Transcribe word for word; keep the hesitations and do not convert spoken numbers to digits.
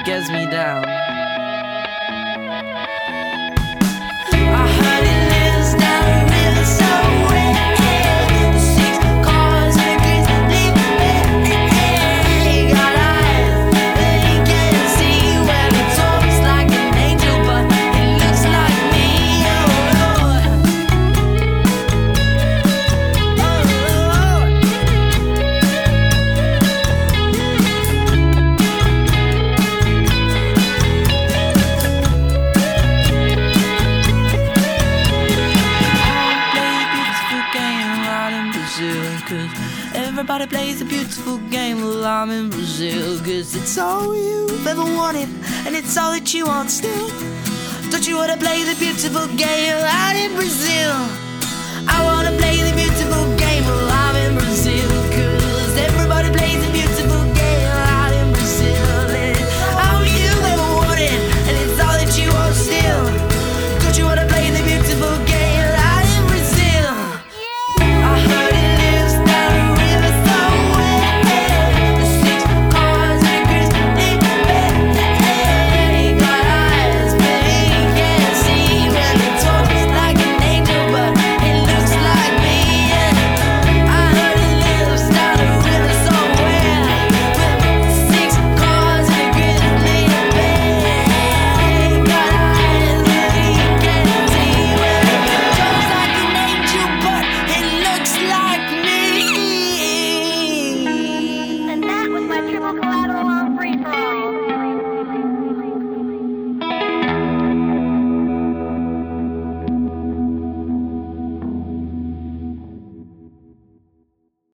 gets me down. Cause everybody plays a beautiful game while I'm in Brazil. Cause it's all you've ever wanted, and it's all that you want still. Don't you wanna play the beautiful game out in Brazil? I wanna play the beautiful game while